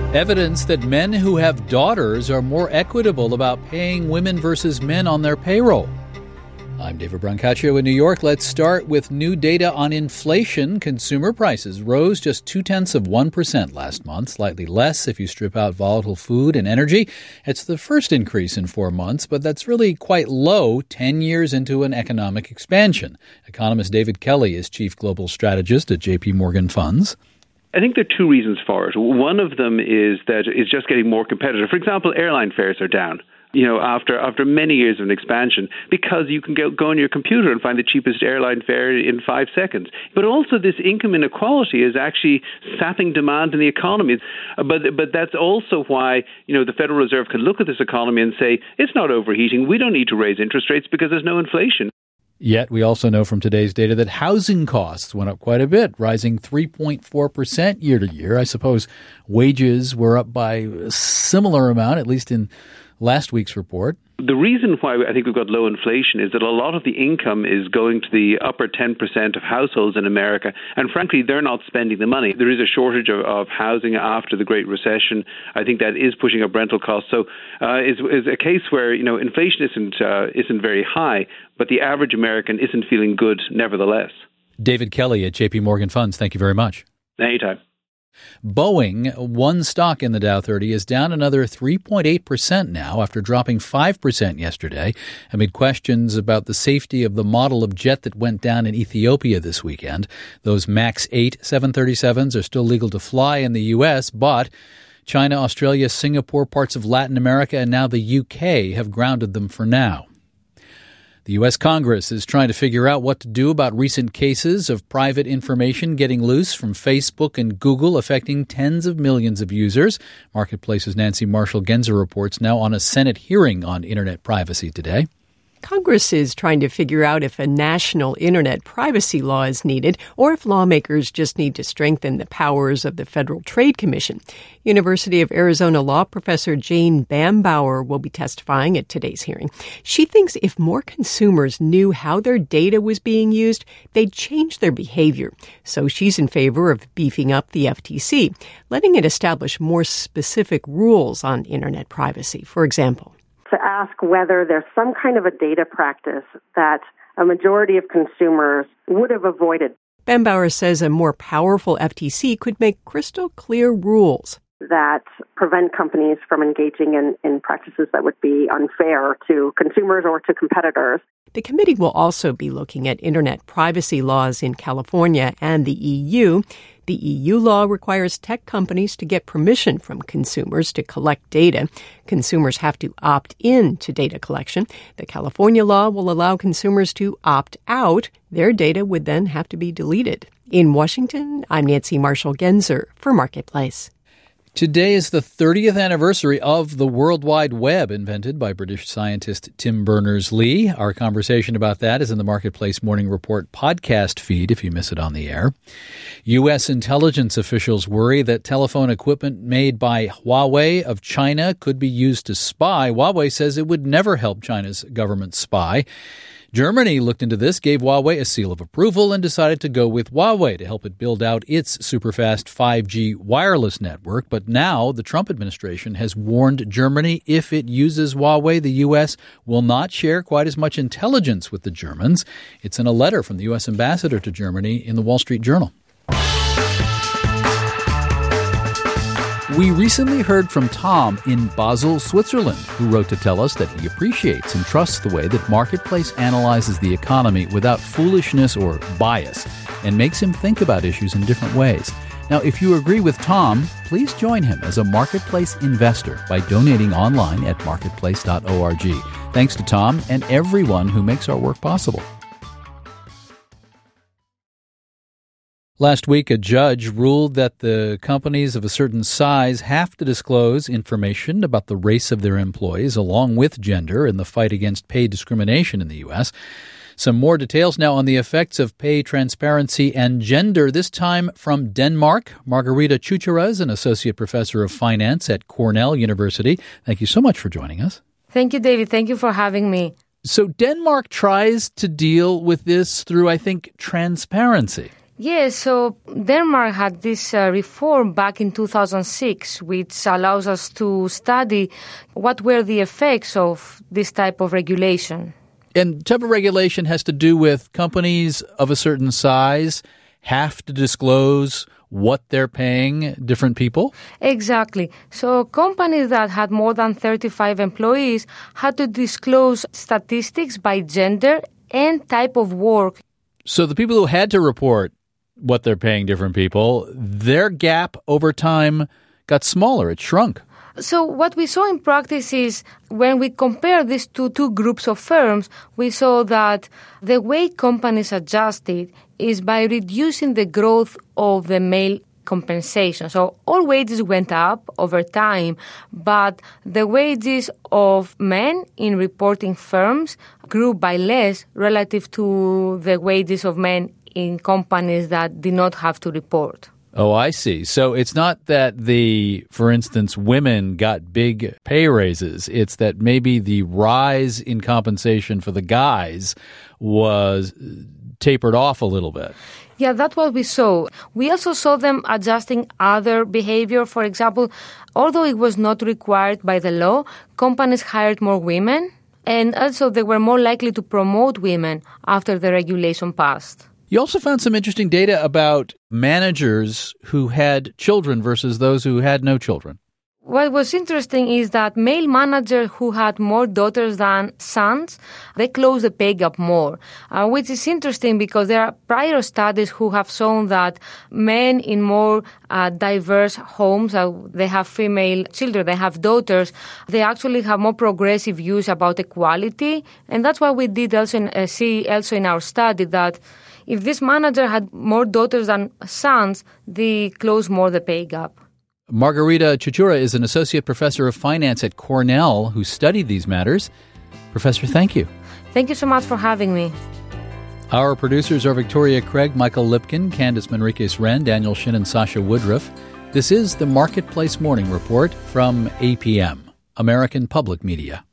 Evidence that men who have daughters are more equitable about paying women versus men on their payroll. I'm David Brancaccio in New York. Let's start with new data on inflation. Consumer prices rose just 0.2% last month, slightly less if you strip out volatile food and energy. It's the first increase in 4 months, but that's really quite low 10 years into an economic expansion. Economist David Kelly is chief global strategist at JP Morgan Funds. I think there are two reasons for it. One of them is that it's just getting more competitive. For example, airline fares are down, after many years of an expansion, because you can go on your computer and find the cheapest airline fare in 5 seconds. But also this income inequality is actually sapping demand in the economy. But that's also why, the Federal Reserve can look at this economy and say, it's not overheating. We don't need to raise interest rates because there's no inflation. Yet we also know from today's data that housing costs went up quite a bit, rising 3.4% year to year. I suppose wages were up by a similar amount, at least in last week's report. The reason why I think we've got low inflation is that a lot of the income is going to the upper 10% of households in America. And frankly, they're not spending the money. There is a shortage of housing after the Great Recession. I think that is pushing up rental costs. So is a case where, inflation isn't very high, but the average American isn't feeling good nevertheless. David Kelly at JP Morgan Funds, thank you very much. Anytime. Boeing, one stock in the Dow 30, is down another 3.8% now after dropping 5% yesterday amid questions about the safety of the model of jet that went down in Ethiopia this weekend. Those MAX 8 737s are still legal to fly in the U.S., but China, Australia, Singapore, parts of Latin America, and now the U.K. have grounded them for now. The U.S. Congress is trying to figure out what to do about recent cases of private information getting loose from Facebook and Google, affecting tens of millions of users. Marketplace's Nancy Marshall-Genzer reports now on a Senate hearing on internet privacy today. Congress is trying to figure out if a national internet privacy law is needed or if lawmakers just need to strengthen the powers of the Federal Trade Commission. University of Arizona law professor Jane Bambauer will be testifying at today's hearing. She thinks if more consumers knew how their data was being used, they'd change their behavior. So she's in favor of beefing up the FTC, letting it establish more specific rules on internet privacy. For example, to ask whether there's some kind of a data practice that a majority of consumers would have avoided. Bambauer says a more powerful FTC could make crystal clear rules that prevent companies from engaging in practices that would be unfair to consumers or to competitors. The committee will also be looking at internet privacy laws in California and the EU. The EU law requires tech companies to get permission from consumers to collect data. Consumers have to opt in to data collection. The California law will allow consumers to opt out. Their data would then have to be deleted. In Washington, I'm Nancy Marshall-Genzer for Marketplace. Today is the 30th anniversary of the World Wide Web, invented by British scientist Tim Berners-Lee. Our conversation about that is in the Marketplace Morning Report podcast feed if you miss it on the air. U.S. intelligence officials worry that telephone equipment made by Huawei of China could be used to spy. Huawei says it would never help China's government spy. Germany looked into this, gave Huawei a seal of approval, and decided to go with Huawei to help it build out its superfast 5G wireless network. But now the Trump administration has warned Germany if it uses Huawei, the U.S. will not share quite as much intelligence with the Germans. It's in a letter from the U.S. ambassador to Germany in the Wall Street Journal. We recently heard from Tom in Basel, Switzerland, who wrote to tell us that he appreciates and trusts the way that Marketplace analyzes the economy without foolishness or bias and makes him think about issues in different ways. Now, if you agree with Tom, please join him as a Marketplace investor by donating online at marketplace.org. Thanks to Tom and everyone who makes our work possible. Last week, a judge ruled that the companies of a certain size have to disclose information about the race of their employees, along with gender, in the fight against pay discrimination in the U.S. Some more details now on the effects of pay transparency and gender, this time from Denmark. Margarita Chuchara is an associate professor of finance at Cornell University. Thank you so much for joining us. Thank you, David. Thank you for having me. So Denmark tries to deal with this through, I think, transparency. Yes, so Denmark had this reform back in 2006, which allows us to study what were the effects of this type of regulation. And type of regulation has to do with companies of a certain size have to disclose what they're paying different people? Exactly. So companies that had more than 35 employees had to disclose statistics by gender and type of work. So the people who had to report what they're paying different people, their gap over time got smaller. It shrunk. So what we saw in practice is when we compare these two groups of firms, we saw that the way companies adjusted is by reducing the growth of the male compensation. So all wages went up over time, but the wages of men in reporting firms grew by less relative to the wages of men in companies that did not have to report. Oh, I see. So it's not that for instance, women got big pay raises. It's that maybe the rise in compensation for the guys was tapered off a little bit. Yeah, that's what we saw. We also saw them adjusting other behavior. For example, although it was not required by the law, companies hired more women, and also they were more likely to promote women after the regulation passed. You also found some interesting data about managers who had children versus those who had no children. What was interesting is that male managers who had more daughters than sons, they closed the pay gap more, which is interesting because there are prior studies who have shown that men in more diverse homes, they have female children, they have daughters, they actually have more progressive views about equality. And that's why we did also see also in our study that if this manager had more daughters than sons, they closed more the pay gap. Margarita Ciuciura is an associate professor of finance at Cornell who studied these matters. Professor, thank you. Thank you so much for having me. Our producers are Victoria Craig, Michael Lipkin, Candice Manriquez-Wren, Daniel Shin, and Sasha Woodruff. This is the Marketplace Morning Report from APM, American Public Media.